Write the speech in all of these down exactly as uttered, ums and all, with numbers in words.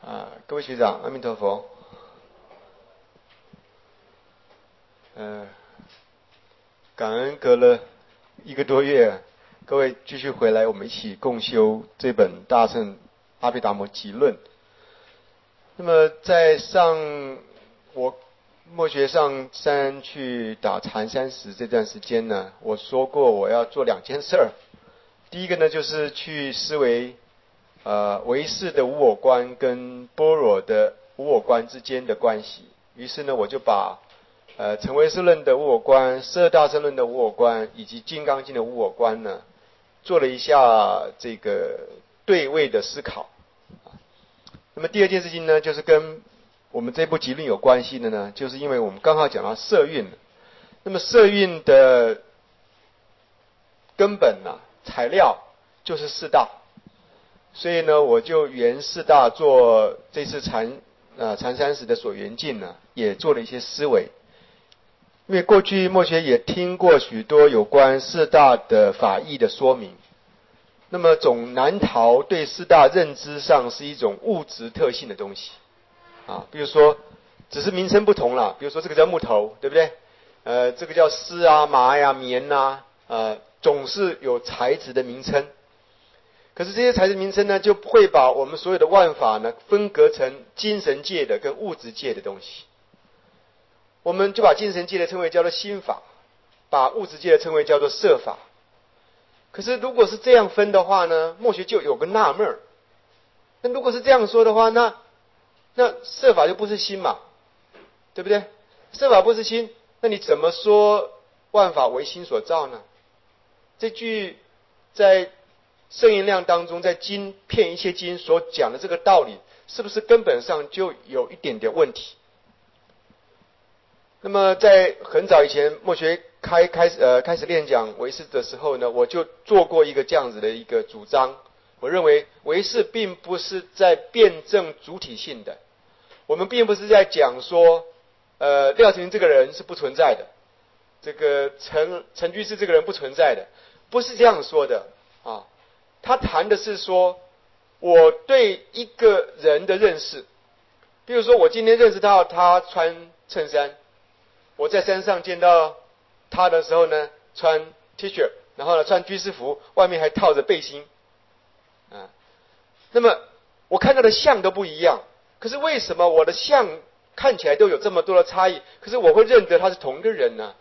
啊，各位学长，阿弥陀佛。呃，感恩隔了一个多月，各位继续回来，我们一起共修这本《大乘阿毗达摩集论》。那么在上我末学上山去打禅三十这段时间呢，我说过我要做两件事儿。第一个呢，就是去思维呃唯识的无我观跟般若的无我观之间的关系。于是呢，我就把呃成唯识论的无我观、十二大乘论的无我观以及金刚经的无我观呢，做了一下这个对位的思考。那么第二件事情呢，就是跟我们这部集论有关系的呢，就是因为我们刚好讲到色蕴。那么色蕴的根本呢、啊，材料就是四大，所以呢，我就缘四大做这次禅呃禅三十的所缘境呢，也做了一些思维。因为过去末学也听过许多有关四大的法义的说明，那么总难逃对四大认知上是一种物质特性的东西啊，比如说只是名称不同了，比如说这个叫木头，对不对？呃，这个叫丝啊、麻呀、棉啊，呃，总是有材质的名称。可是这些材质名称呢，就会把我们所有的万法呢分隔成精神界的跟物质界的东西。我们就把精神界的称为叫做心法，把物质界的称为叫做色法。可是如果是这样分的话呢，末学就有个纳闷儿。那如果是这样说的话，那那色法就不是心嘛，对不对？色法不是心，那你怎么说万法为心所造呢？这句在圣言量当中，在经遍一切经所讲的这个道理，是不是根本上就有一点点问题？那么在很早以前，末学开开始呃开始练讲唯识的时候呢，我就做过一个这样子的一个主张。我认为唯识并不是在辩证主体性的，我们并不是在讲说，呃，廖成这个人是不存在的，这个陈陈居士这个人不存在的，不是这样说的啊。他谈的是说，我对一个人的认识，比如说我今天认识到他穿衬衫。我在山上见到他的时候呢，穿 T 恤，然后呢穿居士服，外面还套着背心，啊，那么我看到的像都不一样，可是为什么我的像看起来都有这么多的差异，可是我会认得他是同一个人呢？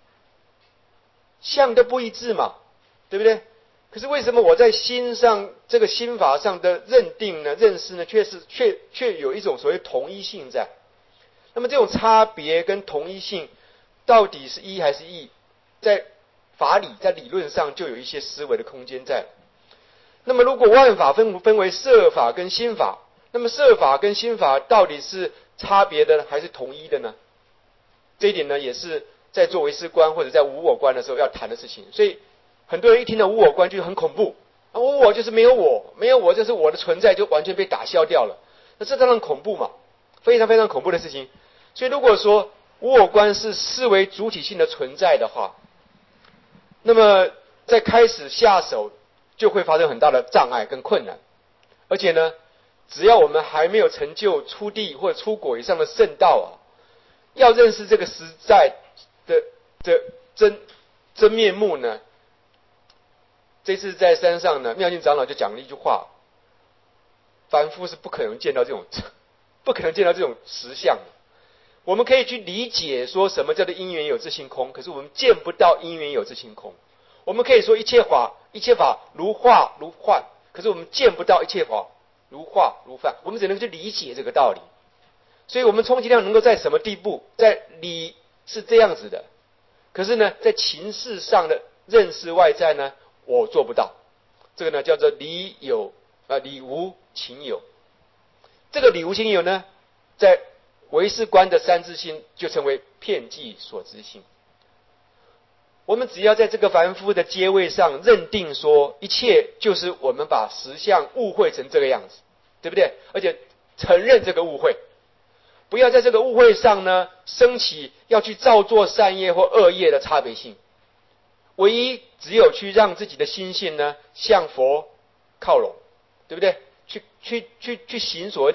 像都不一致嘛，对不对？可是为什么我在心上这个心法上的认定呢、认识呢，却是却却有一种所谓同一性在？那么这种差别跟同一性到底是一还是异，在法理在理论上就有一些思维的空间在。那么如果万法分分为色法跟心法，那么色法跟心法到底是差别的还是统一的呢？这一点呢，也是在做唯识观或者在无我观的时候要谈的事情。所以很多人一听到无我观就很恐怖，啊，无我就是没有我，没有我就是我的存在就完全被打消掉了，那这当然恐怖嘛，非常非常恐怖的事情。所以如果说无我观是视为主体性的存在的话，那么在开始下手就会发生很大的障碍跟困难。而且呢，只要我们还没有成就出地或者出果以上的圣道啊，要认识这个实在的的真真面目呢，这次在山上呢，妙净长老就讲了一句话：凡夫是不可能见到这种不可能见到这种实相的。我们可以去理解说什么叫做因缘有自性空，可是我们见不到因缘有自性空。我们可以说一切法一切法如化如幻，可是我们见不到一切法如化如幻，我们只能去理解这个道理。所以我们充其量能够在什么地步，在理是这样子的，可是呢，在情事上的认识外在呢，我做不到。这个呢叫做理有啊、呃、理无情有。这个理无情有呢，在唯识观的三自性就成为遍计所知性。我们只要在这个凡夫的阶位上认定说，一切就是我们把实相误会成这个样子，对不对？而且承认这个误会，不要在这个误会上呢升起要去造作善业或恶业的差别性。唯一只有去让自己的心性呢向佛靠拢，对不对？去去去去行所谓的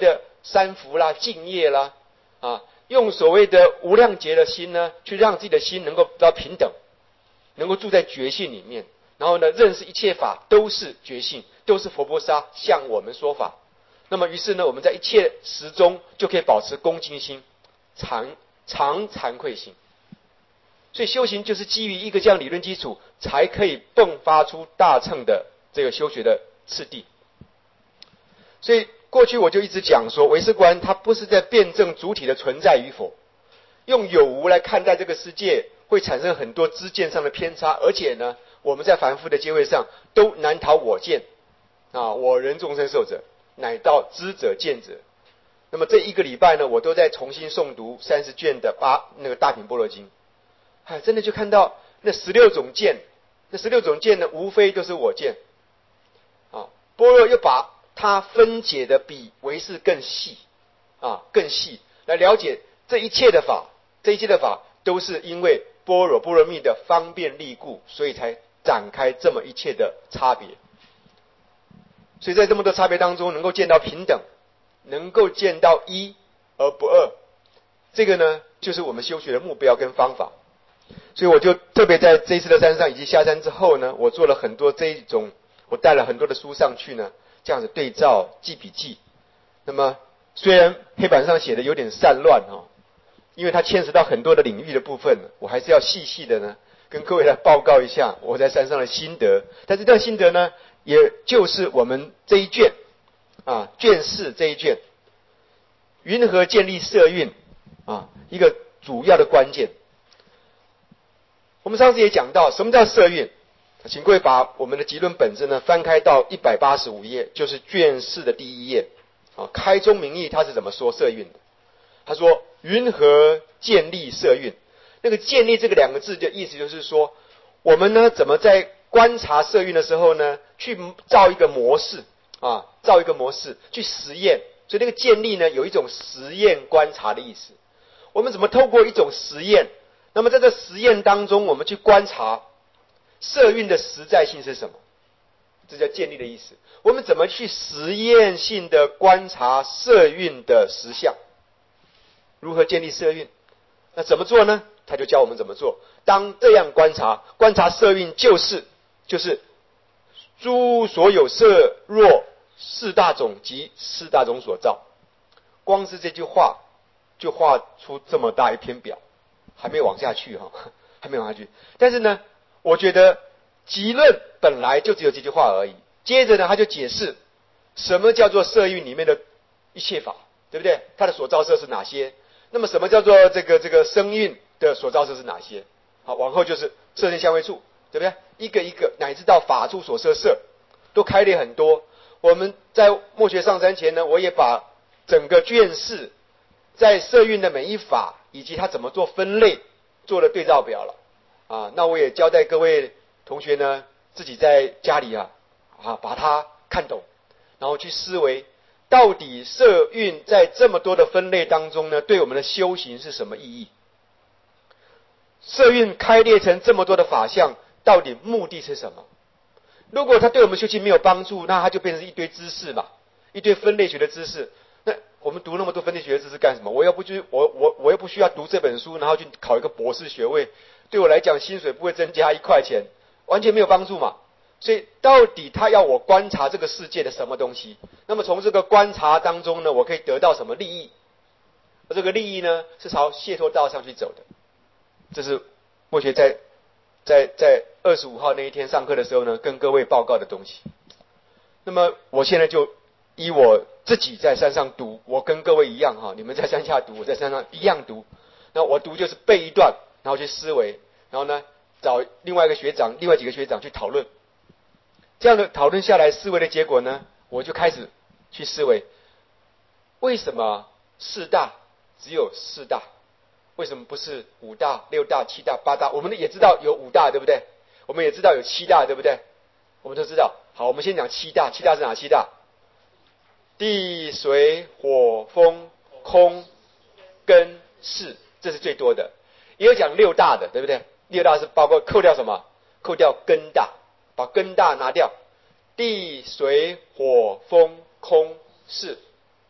三伏啦、敬业啦，啊，用所谓的无量劫的心呢，去让自己的心能够得到平等，能够住在觉性里面，然后呢，认识一切法都是觉性，都是佛菩萨向我们说法。那么于是呢，我们在一切时中就可以保持恭敬心、常常惭愧心。所以修行就是基于一个这样理论基础，才可以迸发出大乘的这个修学的次第。所以过去我就一直讲说，唯识观它不是在辩证主体的存在与否，用有无来看待这个世界，会产生很多知见上的偏差，而且呢，我们在凡夫的阶位上都难逃我见啊，我人众生寿者，乃到知者见者。那么这一个礼拜呢，我都在重新诵读三十卷的八那个大品般若经，哎，真的就看到那十六种见，那十六种见呢，无非都是我见啊。般若又把它分解的比唯识更细啊，更细来了解这一切的法，这一切的法都是因为般若波罗蜜的方便利故，所以才展开这么一切的差别。所以在这么多差别当中，能够见到平等，能够见到一而不二，这个呢，就是我们修学的目标跟方法。所以我就特别在这一次的山上以及下山之后呢，我做了很多这一种，我带了很多的书上去呢，这样子对照记笔记。那么虽然黑板上写的有点散乱哦，因为它牵涉到很多的领域的部分，我还是要细细的呢跟各位来报告一下我在山上的心得。但是这段心得呢，也就是我们这一卷啊，卷四这一卷，云何建立色蕴啊，一个主要的关键。我们上次也讲到什么叫色蕴，请各位把我们的集论本子呢翻开到一百八十五页，就是卷四的第一页啊。开宗明义他是怎么说色蕴的？他说云何建立色蕴，那个建立这个两个字的意思就是说，我们呢怎么在观察色蕴的时候呢，去造一个模式啊，造一个模式去实验。所以那个建立呢，有一种实验观察的意思。我们怎么透过一种实验，那么在这实验当中，我们去观察色蕴的实在性是什么？这叫建立的意思。我们怎么去实验性的观察色蕴的实相？如何建立色蕴？那怎么做呢？他就教我们怎么做。当这样观察，观察色蕴就是就是诸所有色若四大种及四大种所造。光是这句话就画出这么大一篇表，还没往下去哈，还没往下去。但是呢，我觉得集论本来就只有这句话而已。接着呢，他就解释什么叫做色蕴里面的一切法，对不对？它的所造色是哪些？那么什么叫做这个这个声蕴的所造色是哪些？好，往后就是色身相位处，对不对？一个一个乃至到法处所摄色，都开列很多。我们在末学上山前呢，我也把整个卷四在色蕴的每一法以及它怎么做分类做了对照表了啊。那我也交代各位同学呢，自己在家里啊啊把它看懂，然后去思维到底色蕴在这么多的分类当中呢，对我们的修行是什么意义？色蕴开列成这么多的法相，到底目的是什么？如果它对我们修行没有帮助，那它就变成一堆知识嘛，一堆分类学的知识。那我们读那么多分类学的知识干什么？我又不去，我我我又不需要读这本书，然后去考一个博士学位，对我来讲薪水不会增加一块钱，完全没有帮助嘛。所以到底他要我观察这个世界的什么东西？那么从这个观察当中呢，我可以得到什么利益？而这个利益呢，是朝解脱道上去走的。这是末学在在在二十五号那一天上课的时候呢，跟各位报告的东西。那么我现在就依我自己在山上读，我跟各位一样哈，你们在山下读，我在山上一样读。那我读就是背一段，然后去思维，然后呢找另外一个学长、另外几个学长去讨论。这样的讨论下来，思维的结果呢，我就开始去思维，为什么四大只有四大？为什么不是五大、六大、七大、八大？我们也知道有五大，对不对？我们也知道有七大，对不对？我们都知道。好，我们先讲七大。七大是哪七大？地、水、火、风、空、根、识，这是最多的。也有讲六大的，对不对？六大是包括扣掉什么？扣掉根大，把根大拿掉。地、水、火、风、空、识。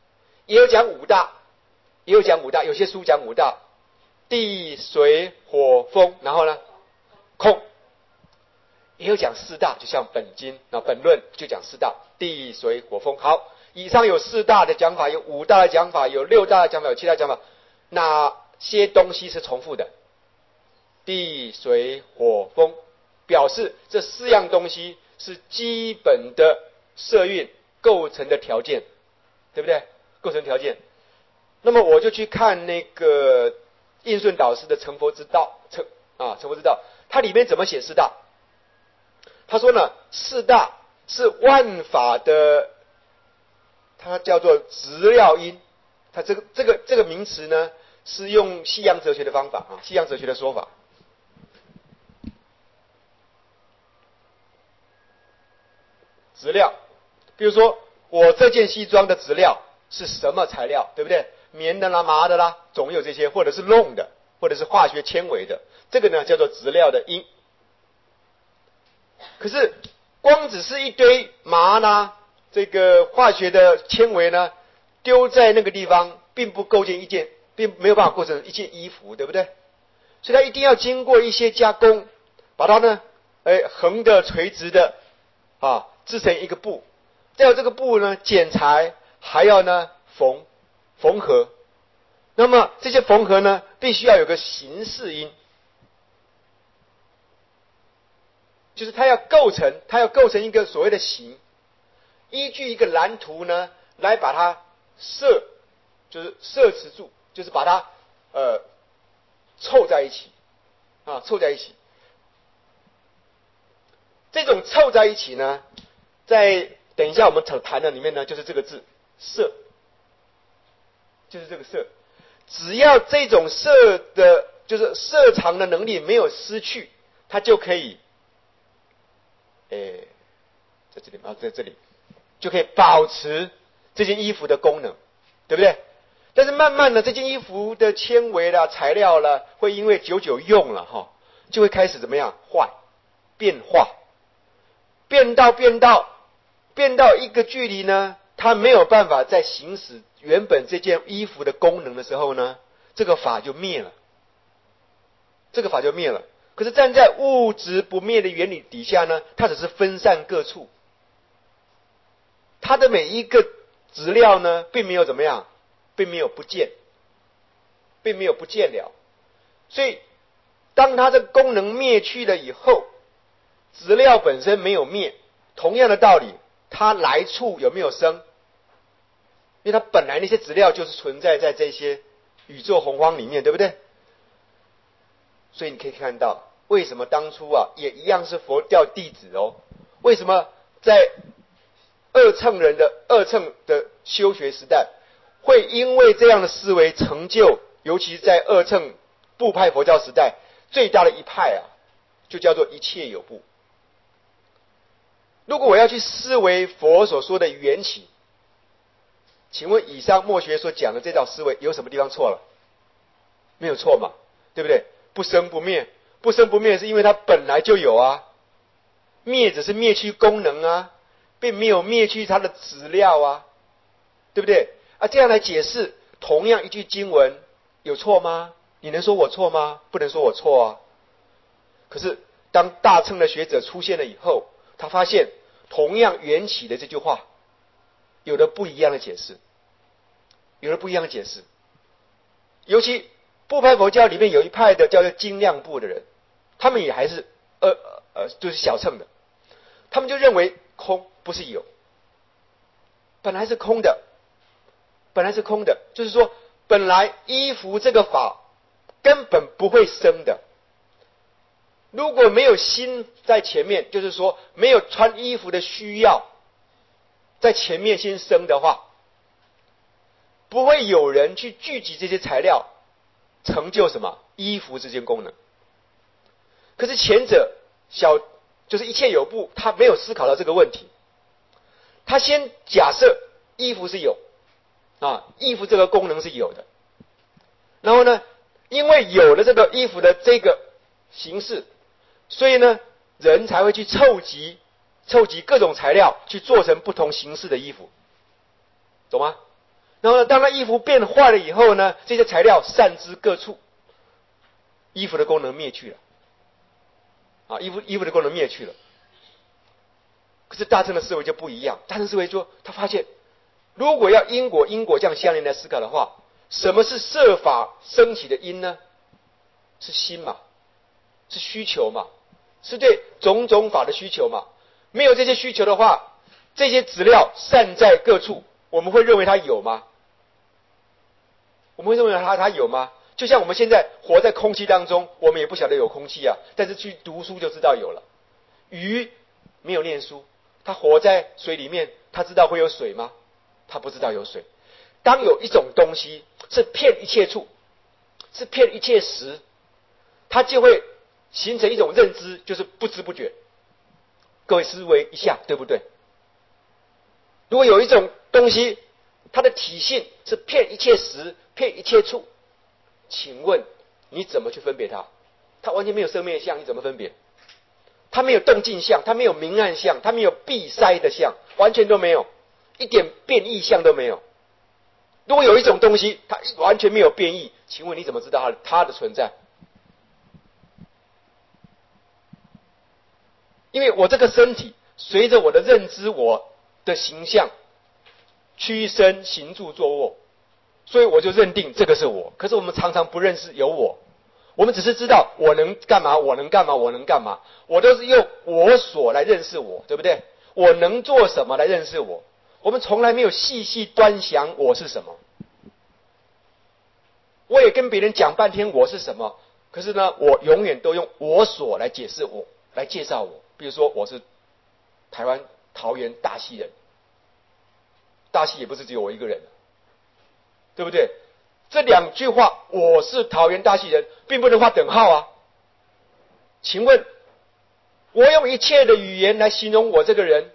也有讲五大，也有讲五大，有些书讲五大，地水火风，然后呢，空。也有讲四大，就像本经那本论就讲四大，地水火风。好，以上有四大的讲法，有五大的讲法，有六大的讲法，有七大的讲法。哪些东西是重复的？地水火风，表示这四样东西是基本的色蕴构成的条件，对不对？构成条件。那么我就去看那个印顺导师的成佛之道，成啊成佛之道，它里面怎么写四大？他说呢，四大是万法的，它叫做质料因。它这个这个这个名词呢，是用西洋哲学的方法啊，西洋哲学的说法。质料，比如说我这件西装的质料是什么材料，对不对？棉的啦、麻的啦，总有这些，或者是弄的，或者是化学纤维的，这个呢叫做质料的因。可是光只是一堆麻啦，这个化学的纤维呢，丢在那个地方，并不构建一件，并没有办法构成一件衣服，对不对？所以它一定要经过一些加工，把它呢，哎，横的、垂直的，啊，制成一个布。再有这个布呢，剪裁，还要呢缝，缝合。那么这些缝合呢，必须要有个形式因。就是它要构成，它要构成一个所谓的形，依据一个蓝图呢，来把它摄，就是摄持住，就是把它呃凑在一起，啊，凑在一起。这种凑在一起呢，在等一下我们谈的里面呢，就是这个字摄，就是这个摄。只要这种摄的，就是摄藏的能力没有失去，它就可以。诶，在这里啊，在这里就可以保持这件衣服的功能，对不对？但是慢慢的，这件衣服的纤维啦、材料啦，会因为久久用了哈，就会开始怎么样坏、变化，变到变到变到一个距离呢，它没有办法再行使原本这件衣服的功能的时候呢，这个法就灭了，这个法就灭了。可是站在物质不灭的原理底下呢，它只是分散各处，它的每一个质料呢，并没有怎么样，并没有不见，并没有不见了。所以，当它的功能灭去了以后，质料本身没有灭。同样的道理，它来处有没有生？因为它本来那些质料就是存在在这些宇宙洪荒里面，对不对？所以你可以看到，为什么当初啊，也一样是佛教弟子哦？为什么在二乘人的二乘的修学时代，会因为这样的思维成就，尤其是在二乘部派佛教时代，最大的一派啊，就叫做一切有部。如果我要去思维佛所说的缘起，请问以上末学所讲的这套思维有什么地方错了？没有错嘛，对不对？不生不灭，不生不灭是因为它本来就有啊，灭只是灭去功能啊，并没有灭去它的质料啊，对不对？啊，这样来解释同样一句经文有错吗？你能说我错吗？不能说我错啊。可是当大乘的学者出现了以后，他发现同样缘起的这句话有了不一样的解释，有了不一样的解释。尤其部派佛教里面有一派的叫做精量部的人，他们也还是呃呃就是小乘的，他们就认为空不是有，本来是空的，本来是空的，就是说本来衣服这个法根本不会生的。如果没有心在前面，就是说没有穿衣服的需要在前面先生的话，不会有人去聚集这些材料成就什么衣服这件功能。可是前者小就是一切有部，他没有思考到这个问题，他先假设衣服是有啊，衣服这个功能是有的，然后呢，因为有了这个衣服的这个形式，所以呢，人才会去凑集凑集各种材料去做成不同形式的衣服，懂吗？ 然后呢，当它衣服变坏了以后呢，这些材料散之各处，衣服的功能灭去了。啊，衣服衣服的功能灭去了。可是大乘的思维就不一样，大乘思维说，他发现，如果要因果因果这样相连来思考的话，什么是设法升起的因呢？是心嘛，是需求嘛，是对种种法的需求嘛。没有这些需求的话，这些资料散在各处，我们会认为它有吗？我们会认为它它有吗？就像我们现在活在空气当中，我们也不晓得有空气啊，但是去读书就知道有了。鱼没有念书，它活在水里面，它知道会有水吗？它不知道有水。当有一种东西是骗一切处，是骗一切时，它就会形成一种认知，就是不知不觉。各位思维一下，对不对？如果有一种东西，它的体性是骗一切时，骗一切处，请问你怎么去分别它？它完全没有生灭相，你怎么分别？它没有动静相，它没有明暗相，它没有闭塞的相，完全都没有，一点变异相都没有。如果有一种东西它完全没有变异，请问你怎么知道它的它的存在？因为我这个身体随着我的认知，我的形象屈身行住坐卧，所以我就认定这个是我。可是我们常常不认识有我，我们只是知道我能干嘛，我能干嘛，我能干嘛，我都是用我所来认识我，对不对？我能做什么来认识我？我们从来没有细细端详我是什么。我也跟别人讲半天我是什么，可是呢，我永远都用我所来解释我，来介绍我。比如说，我是台湾桃园大溪人，大溪也不是只有我一个人，对不对？这两句话，我是桃园大溪人，并不能画等号啊。请问，我用一切的语言来形容我这个人，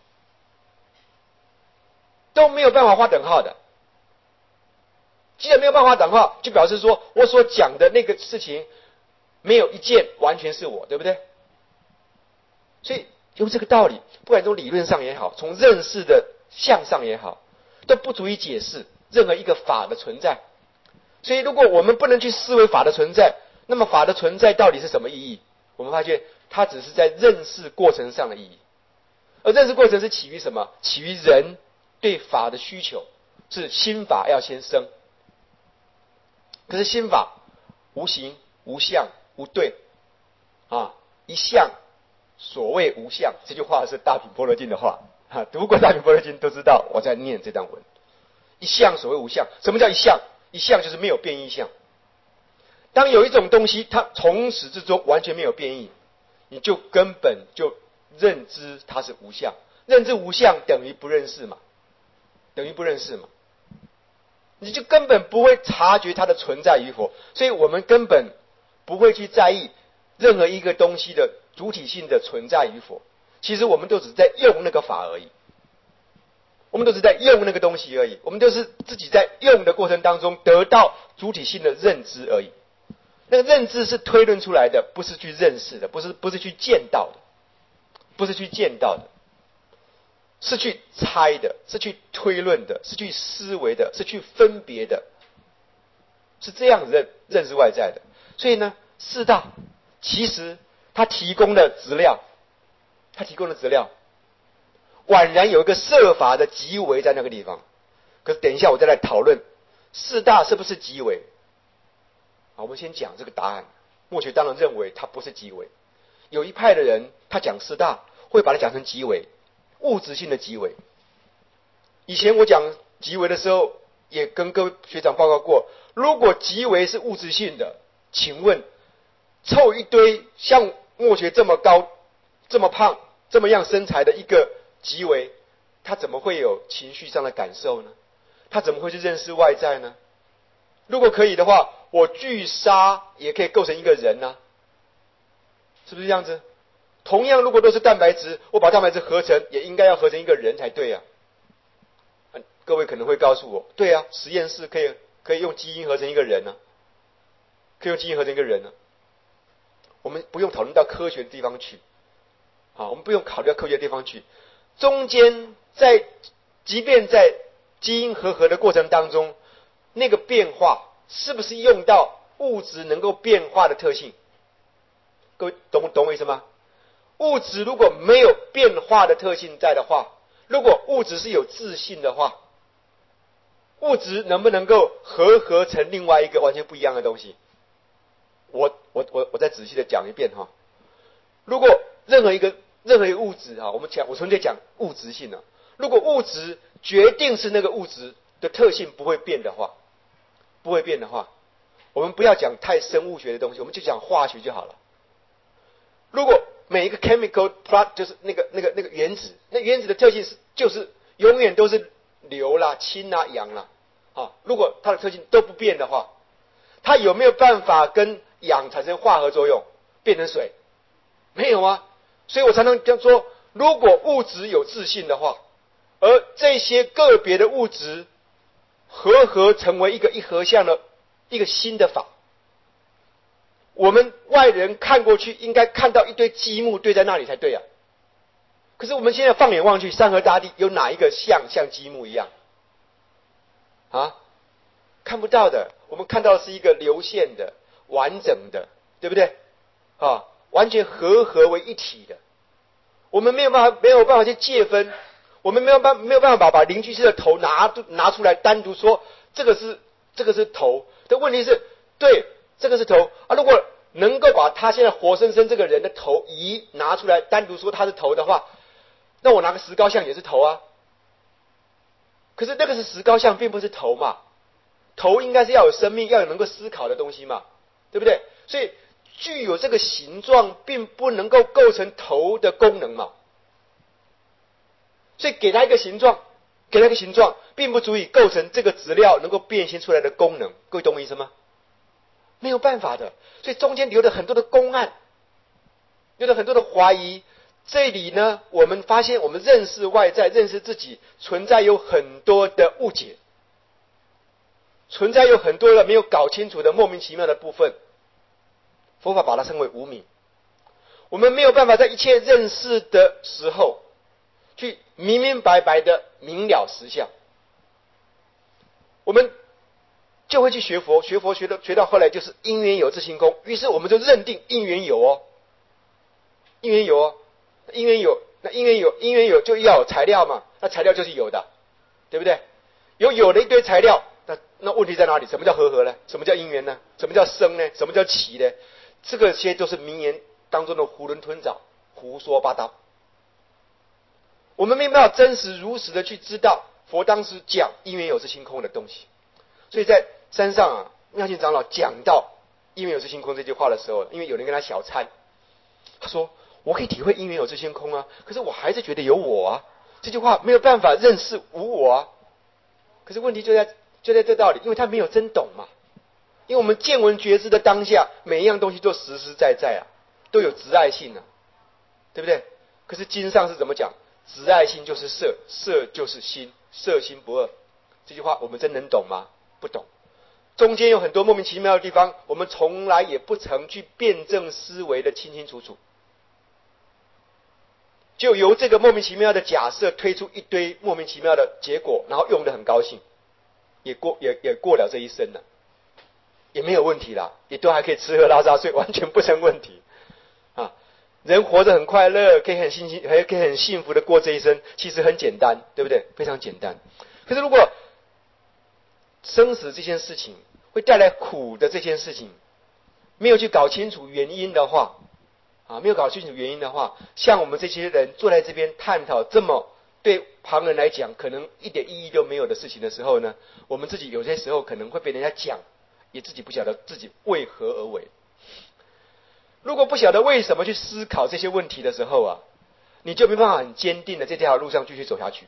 都没有办法画等号的。既然没有办法等号，就表示说我所讲的那个事情，没有一件完全是我，对不对？所以用这个道理，不管从理论上也好，从认识的相上也好，都不足以解释任何一个法的存在。所以如果我们不能去思维法的存在，那么法的存在到底是什么意义？我们发现它只是在认识过程上的意义。而认识过程是起于什么？起于人对法的需求，是心法要先生。可是心法无形无相无对啊，一相所谓无相，这句话是大品般若经的话啊，读过大品般若经都知道我在念这段文。一相所谓无相，什么叫一相？一相就是没有变异相。当有一种东西它从始至终完全没有变异，你就根本就认知它是无相，认知无相等于不认识嘛，等于不认识嘛，你就根本不会察觉它的存在与否。所以我们根本不会去在意任何一个东西的主体性的存在与否，其实我们都只是在用那个法而已，我们都是在用那个东西而已，我们都是自己在用的过程当中得到主体性的认知而已。那个认知是推论出来的，不是去认识的，不是不是去见到的，不是去见到的，是去猜的，是去推论的，是去思维的，是去分别的，是这样认认识外在的。所以呢，四大其实它提供的资料，它提供的资料，宛然有一个设法的极为在那个地方。可是等一下我再来讨论四大是不是极为。好，我们先讲这个答案。墨学当然认为它不是极为，有一派的人他讲四大会把它讲成极为，物质性的极为。以前我讲极为的时候，也跟各位学长报告过，如果极为是物质性的，请问凑一堆像墨学这么高、这么胖、这么样身材的一个极为，他怎么会有情绪上的感受呢？他怎么会去认识外在呢？如果可以的话，我聚沙也可以构成一个人呢、啊，是不是这样子？同样，如果都是蛋白质，我把蛋白质合成，也应该要合成一个人才对啊。各位可能会告诉我，对啊，实验室可以可以用基因合成一个人呢、啊，可以用基因合成一个人呢、啊。我们不用讨论到科学的地方去，好，我们不用考虑到科学的地方去。中间在，即便在基因合合的过程当中，那个变化是不是用到物质能够变化的特性？各位懂懂我意思吗？物质如果没有变化的特性在的话，如果物质是有自性的话，物质能不能够合合成另外一个完全不一样的东西？我我我我再仔细的讲一遍哈。如果任何一个任何一个物质啊，我们讲我纯粹讲物质性啊，如果物质决定是那个物质的特性不会变的话，不会变的话，我们不要讲太生物学的东西，我们就讲化学就好了。如果每一个 chemical product 就是那个那个那个原子，那原子的特性是就是永远都是硫啦、氢啦、氧啦，啊，如果它的特性都不变的话，它有没有办法跟氧产生化合作用，变成水？没有啊。所以我常常讲说，如果物质有自性的话，而这些个别的物质合合成为一个一合相的一个新的法，我们外人看过去应该看到一堆积木堆在那里才对啊。可是我们现在放眼望去，山河大地有哪一个像像积木一样啊？看不到的。我们看到的是一个流线的、完整的，对不对啊？完全合合为一体的。我们没有办法没有办法去界分，我们没有办没有办法把把邻居师的头拿拿出来单独说这个是这个是头。的问题是，对，这个是头啊。如果能够把他现在活生生这个人的头移拿出来单独说他是头的话，那我拿个石膏像也是头啊。可是那个是石膏像，并不是头嘛。头应该是要有生命，要有能够思考的东西嘛，对不对？所以具有这个形状，并不能够构成头的功能嘛。所以给它一个形状，给它一个形状，并不足以构成这个质料能够变现出来的功能。各位懂我意思吗？没有办法的。所以中间留了很多的公案，留了很多的怀疑。这里呢，我们发现我们认识外在、认识自己，存在有很多的误解，存在有很多的没有搞清楚的莫名其妙的部分。佛法把它称为无明。我们没有办法在一切认识的时候，去明明白白的明了实相。我们就会去学佛，学佛学到学到后来就是因缘有自性空，于是我们就认定因缘有哦，因缘有哦，因缘有，那因缘有，因缘有就要有材料嘛，那材料就是有的，对不对？有有的一堆材料，那那问题在哪里？什么叫和合呢？什么叫因缘呢？什么叫生呢？什么叫起呢？这个些都是名言当中的囫囵吞枣，胡说八道。我们没办法真实如实的去知道佛当时讲因缘有自性空的东西。所以在山上啊，妙净长老讲到因缘有自性空这句话的时候，因为有人跟他小参，他说我可以体会因缘有自性空啊，可是我还是觉得有我啊。这句话没有办法认识无我啊。可是问题就在就在这道理，因为他没有真懂嘛。因为我们见闻觉知的当下，每一样东西都实实在在啊，都有执爱性啊，对不对？可是经上是怎么讲？执爱性就是色，色就是心，色心不二。这句话我们真能懂吗？不懂。中间有很多莫名其妙的地方，我们从来也不曾去辩证思维的清清楚楚，就由这个莫名其妙的假设推出一堆莫名其妙的结果，然后用得很高兴，也过也也过了这一生了，也没有问题啦，也都还可以吃喝拉撒睡，完全不成问题啊。人活得很快乐，可以很幸幸，还可以很幸福的过这一生，其实很简单，对不对？非常简单。可是如果生死这件事情会带来苦的这件事情，没有去搞清楚原因的话，啊，没有搞清楚原因的话，像我们这些人坐在这边探讨这么对旁人来讲可能一点意义都没有的事情的时候呢，我们自己有些时候可能会被人家讲，也自己不晓得自己为何而为。如果不晓得为什么去思考这些问题的时候啊，你就没办法很坚定的在这条路上继续走下去。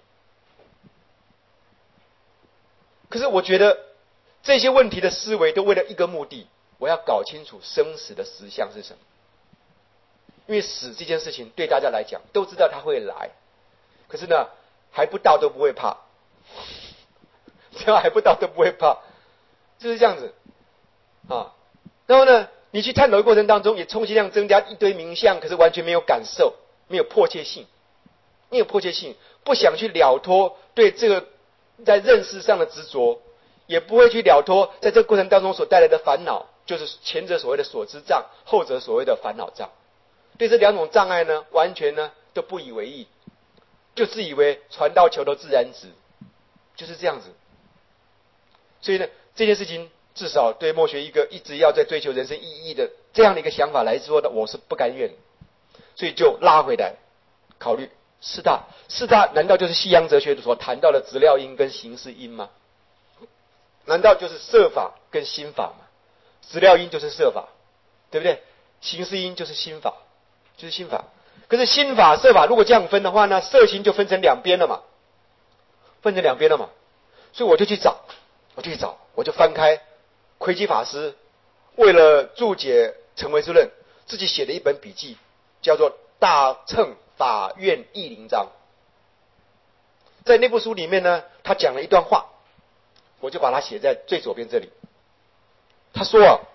可是我觉得这些问题的思维都为了一个目的，我要搞清楚生死的实相是什么。因为死这件事情对大家来讲都知道它会来，可是呢还不到都不会怕，只要还不到都不会怕，就是这样子啊。然后呢你去探讨的过程当中，也充其量增加一堆名相，可是完全没有感受，没有迫切性，没有迫切性，不想去了脱对这个在认识上的执着，也不会去了脱在这个过程当中所带来的烦恼，就是前者所谓的所知障，后者所谓的烦恼障。对这两种障碍呢，完全呢都不以为意，就自以为船到桥头自然直，就是这样子。所以呢，这件事情至少对墨学一个一直要在追求人生意义的这样的一个想法来说的，我是不甘愿的。所以就拉回来考虑四大，四大难道就是西洋哲学所谈到的质料因跟形式因吗？难道就是色法跟心法吗？质料因就是色法，对不对？形式因就是心法，就是心法。可是心法色法如果这样分的话呢，色心就分成两边了嘛，分成两边了嘛。所以我就去找，我就去找，我就翻开窥基法师为了注解成唯识论自己写的一本笔记，叫做《大乘法院义灵章》。在那部书里面呢，他讲了一段话，我就把它写在最左边这里。他说啊，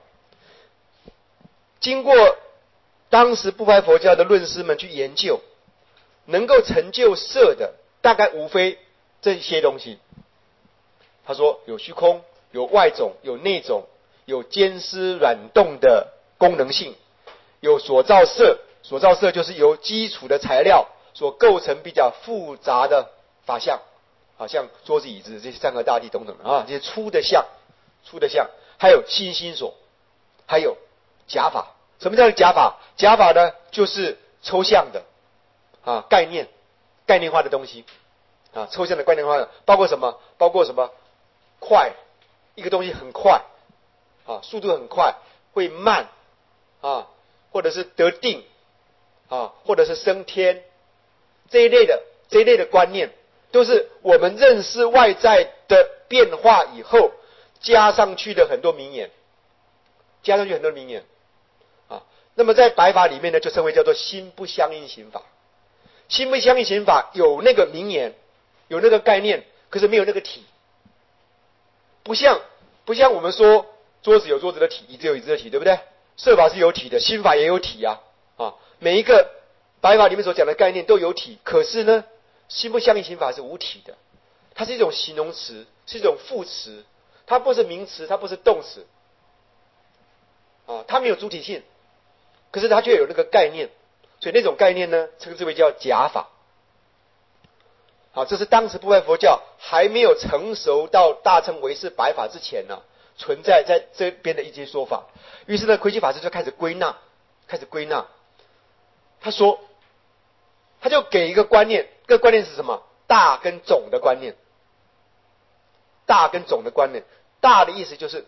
经过当时部派佛教的论师们去研究，能够成就色的大概无非这些东西。他说有虚空，有外种，有内种，有坚丝软动的功能性，有所造色，所造色就是由基础的材料所构成比较复杂的法相，好像桌子椅子这些山河大地等等啊，这些粗的相，粗的相，还有心心所，还有假法。什么叫假法？假法呢，就是抽象的啊概念，概念化的东西啊，抽象的概念化的，包括什么？包括什么？快，一个东西很快啊，速度很快，会慢啊，或者是得定啊，或者是升天，这一类的这一类的观念，都是我们认识外在的变化以后加上去的很多名言，加上去很多名言啊。那么在白法里面呢，就称为叫做心不相应行法。心不相应行法有那个名言，有那个概念，可是没有那个体。不像不像我们说桌子有桌子的体，椅子有椅子的体，对不对？色法是有体的，心法也有体啊啊！每一个白法里面所讲的概念都有体，可是呢，心不相应行法是无体的，它是一种形容词，是一种副词，它不是名词，它不是动词啊，它没有主体性，可是它却有那个概念，所以那种概念呢，称之为叫假法。好，这是当时部派佛教还没有成熟到大乘唯识白法之前呢，存在在这边的一些说法。于是呢，窥基法师就开始归纳，开始归纳。他说，他就给一个观念，这个观念是什么？大跟总的观念。大跟总的观念，大的意思就是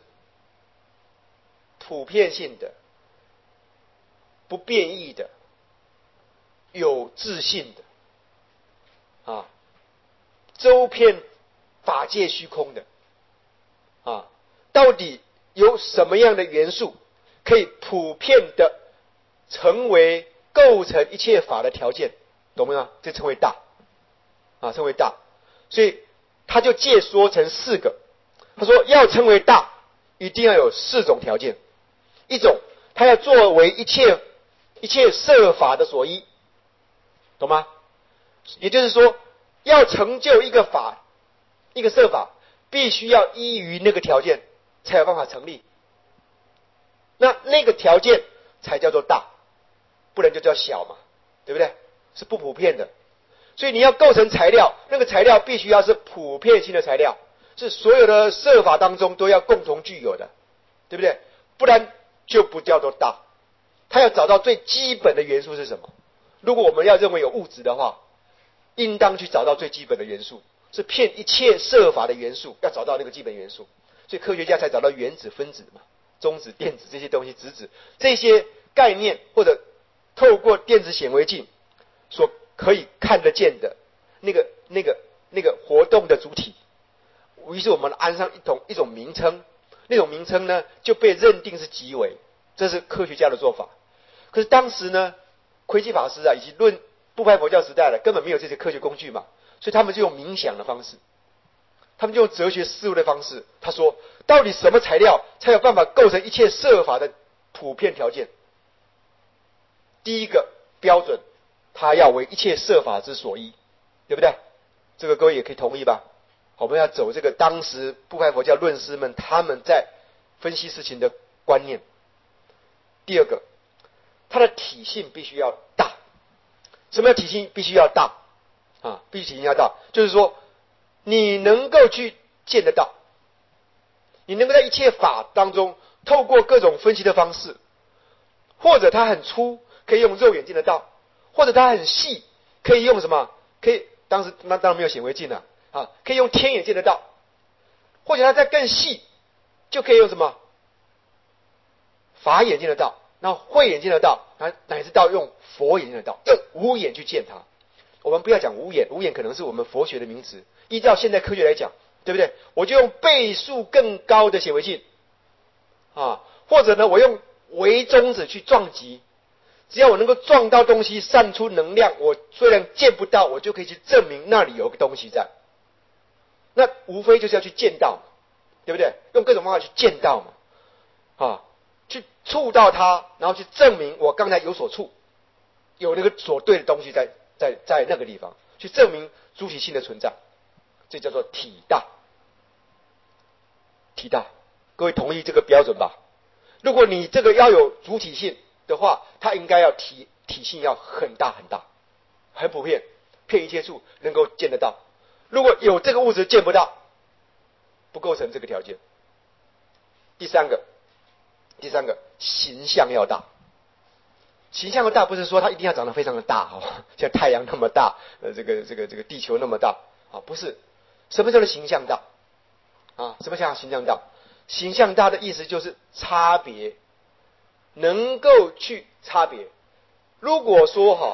普遍性的、不变异的、有自性的啊。周遍法界虚空的啊，到底有什么样的元素可以普遍的成为构成一切法的条件？懂没有？这称为大啊，称为大。所以他就借说成四个。他说要称为大，一定要有四种条件。一种，他要作为一切一切摄法的所依，懂吗？也就是说，要成就一个法，一个摄法，必须要依于那个条件，才有办法成立。那那个条件才叫做大，不然就叫小嘛，对不对？是不普遍的。所以你要构成材料，那个材料必须要是普遍性的材料，是所有的摄法当中都要共同具有的，对不对？不然就不叫做大。他要找到最基本的元素是什么？如果我们要认为有物质的话，应当去找到最基本的元素，是骗一切摄法的元素，要找到那个基本元素。所以科学家才找到原子、分子嘛，中子、电子这些东西，质子这些概念，或者透过电子显微镜所可以看得见的那个、那个、那个活动的主体。于是我们安上一种一种名称，那种名称呢就被认定是极微，这是科学家的做法。可是当时呢，窥基法师啊，以及论部派佛教时代了，根本没有这些科学工具嘛，所以他们就用冥想的方式，他们就用哲学思维的方式。他说，到底什么材料才有办法构成一切摄法的普遍条件？第一个标准，它要为一切摄法之所依，对不对？这个各位也可以同意吧？ 我们要走这个当时部派佛教论师们他们在分析事情的观念。第二个，它的体性必须要大。什么叫体性必须要大啊？必须体性要大，就是说你能够去见得到，你能够在一切法当中透过各种分析的方式，或者它很粗可以用肉眼见得到，或者它很细可以用什么？可以当时那当然没有显微镜了啊，可以用天眼见得到，或者它再更细就可以用什么？法眼见得到，然后慧眼见得到，乃乃至到用佛眼见得到，用无眼去见它。我们不要讲无眼，无眼可能是我们佛学的名词。依照现代科学来讲，对不对？我就用倍数更高的显微镜啊，或者呢，我用微中子去撞击，只要我能够撞到东西，散出能量，我虽然见不到，我就可以去证明那里有个东西在。那无非就是要去见到嘛，对不对？用各种方法去见到嘛，啊。去触到它，然后去证明我刚才有所触，有那个所对的东西在在在那个地方，去证明主体性的存在，这叫做体大。体大，各位同意这个标准吧？如果你这个要有主体性的话，它应该要体体性要很大很大，很普遍，遍一切处能够见得到。如果有这个物质见不到，不构成这个条件。第三个。第三个，形象要大。形象要大，不是说它一定要长得非常的大，好吧？像太阳那么大，呃，这个这个这个地球那么大啊，不是。什么叫做形象大？啊，什么叫形象大？形象大的意思就是差别，能够去差别。如果说哈，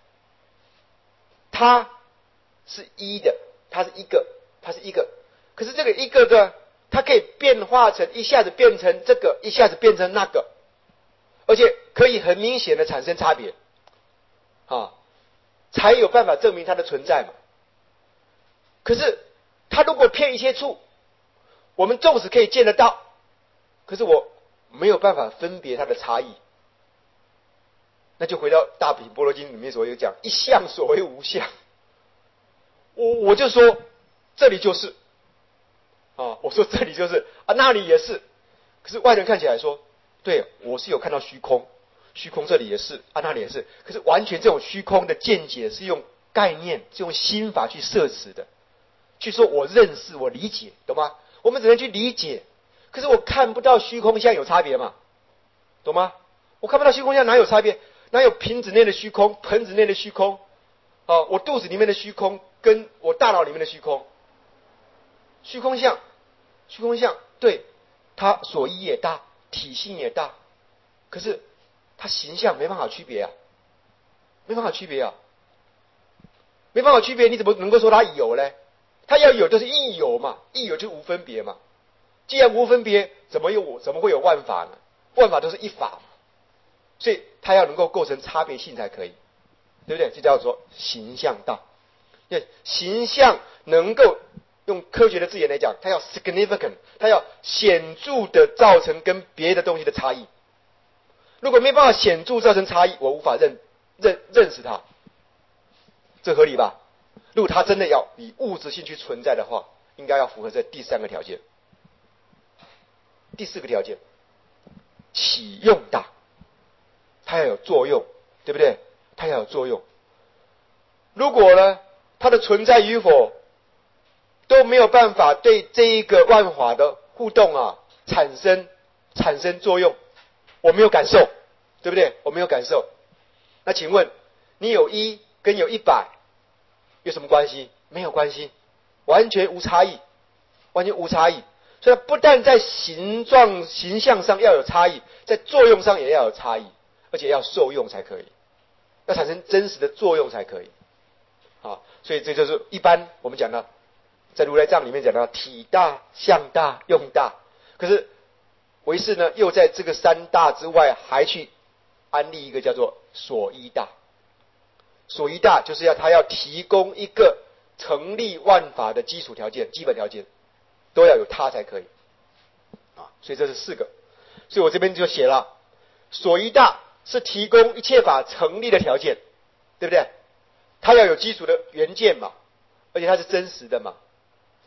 它是一的，它是一个，它是一个，可是这个一个的。它可以变化成一下子变成这个，一下子变成那个，而且可以很明显的产生差别，啊，才有办法证明它的存在嘛。可是它如果偏一些处，我们纵使可以见得到，可是我没有办法分别它的差异。那就回到《大品般若经》里面所有讲，一相所谓无相。我我就说这里就是。啊，我说这里就是啊，那里也是，可是外人看起来说，对，我是有看到虚空，虚空这里也是啊，那里也是，可是完全这种虚空的见解是用概念，是用心法去摄持的，去说我认识，我理解，懂吗？我们只能去理解，可是我看不到虚空相有差别嘛，懂吗？我看不到虚空相哪有差别？哪有瓶子内的虚空，盆子内的虚空？啊，我肚子里面的虚空跟我大脑里面的虚空，虚空相。虚空相，对，它所依也大，体性也大，可是它形象没办法区别啊，没办法区别啊，没办法区别，你怎么能够说它有呢？它要有就是亦有嘛，亦有就无分别嘛。既然无分别，怎么有怎么会有万法呢？万法都是一法嘛，所以它要能够构成差别性才可以，对不对？这叫做形象大，形象能够。用科学的字眼来讲，它要 significant， 它要显著的造成跟别的东西的差异。如果没办法显著造成差异，我无法认认认识它，这合理吧？如果它真的要以物质性去存在的话，应该要符合这第三个条件。第四个条件，起用大，它要有作用，对不对？它要有作用。如果呢，它的存在与否都没有办法对这一个万法的互动啊产生产生作用，我没有感受，对不对？我没有感受。那请问，你有一跟有一百有什么关系？没有关系，完全无差异，完全无差异。所以它不但在形状形象上要有差异，在作用上也要有差异，而且要受用才可以，要产生真实的作用才可以。好，所以这就是一般我们讲的。在如来藏里面讲到体大、相大、用大，可是唯识呢又在这个三大之外还去安立一个叫做所依大。所依大就是要他要提供一个成立万法的基础条件、基本条件，都要有它才可以啊。所以这是四个，所以我这边就写了，所依大是提供一切法成立的条件，对不对？它要有基础的原件嘛，而且它是真实的嘛。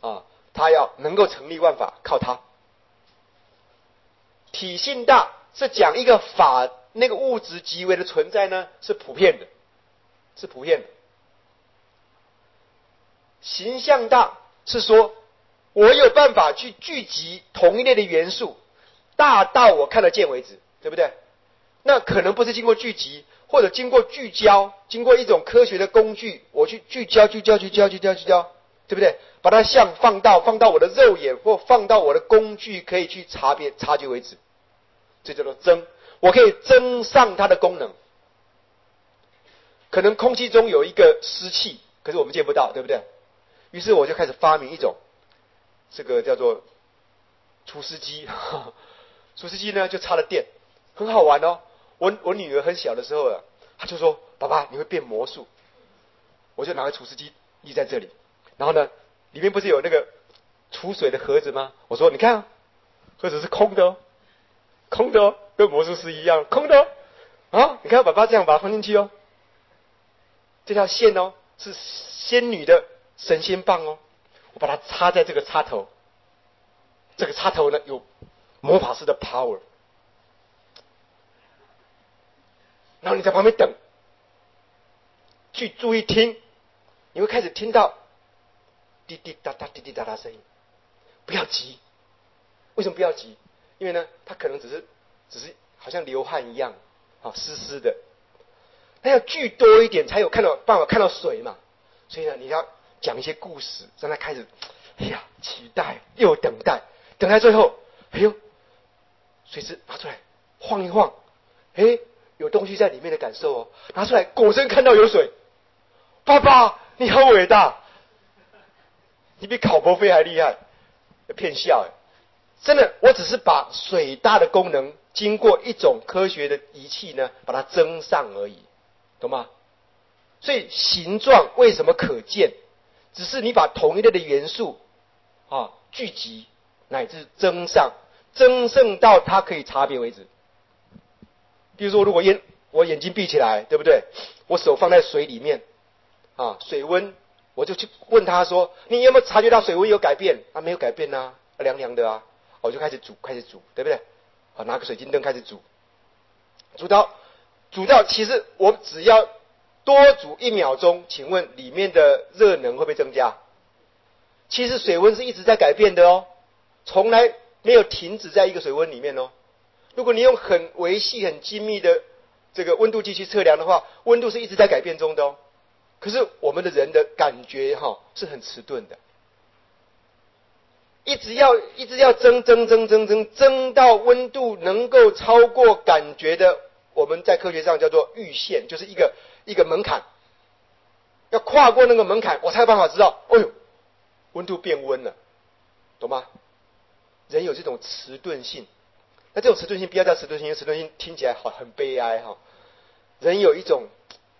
啊，它要能够成立万法，靠它。体性大是讲一个法，那个物质极为的存在呢，是普遍的，是普遍的。形象大是说，我有办法去聚集同一类的元素，大到我看得见为止，对不对？那可能不是经过聚集，或者经过聚焦，经过一种科学的工具，我去聚焦、聚焦、聚焦、聚焦、聚焦，对不对？把它像放到放到我的肉眼，或放到我的工具，可以去察别察觉为止，这叫做增。我可以增上它的功能。可能空气中有一个湿气，可是我们见不到，对不对？于是我就开始发明一种，这个叫做除湿机。除湿机呢就插了电，很好玩哦。我我女儿很小的时候啊，她就说：“爸爸，你会变魔术。”我就拿个除湿机立在这里，然后呢，里面不是有那个储水的盒子吗？我说：“你看啊，盒子是空的哦，空的哦，跟魔术师一样，空的哦。啊，你看爸爸这样把它放进去哦，这条线哦是仙女的神仙棒哦，我把它插在这个插头，这个插头呢有魔法师的 power。”然后你在旁边等，去注意听，你会开始听到滴滴答答、滴滴答答声音。不要急，为什么不要急？因为呢，它可能只是只是好像流汗一样，啊，湿湿的。它要聚多一点，才有看到办法看到水嘛。所以呢，你要讲一些故事，让他开始，哎呀，期待又等待，等待最后，哎呦，随时拿出来晃一晃，哎。有东西在里面的感受哦，拿出来，果真看到有水。爸爸，你好伟大，你比考博菲还厉害，骗笑哎！真的，我只是把水大的功能，经过一种科学的仪器呢，把它增上而已，懂吗？所以形状为什么可见？只是你把同一类的元素啊聚集，乃至增上，增盛到它可以差别为止。比如说，如果眼我眼睛闭起来，对不对？我手放在水里面，啊，水温，我就去问他说：“你有没有察觉到水温有改变？”啊，没有改变啊，凉凉的啊，我就开始煮，开始煮，对不对？啊，拿个水晶灯开始煮，煮到煮到，其实我只要多煮一秒钟，请问里面的热能会不会增加？其实水温是一直在改变的哦，从来没有停止在一个水温里面哦。如果你用很微细、很精密的这个温度计去测量的话，温度是一直在改变中的哦。可是我们的人的感觉哈、哦、是很迟钝的，一直要一直要增增增增增增到温度能够超过感觉的，我们在科学上叫做阈限，就是一个一个门槛，要跨过那个门槛，我才有办法知道，哎呦，温度变温了，懂吗？人有这种迟钝性。那这种迟钝性不要叫迟钝性，因为迟钝性听起来好很悲哀哈。人有一种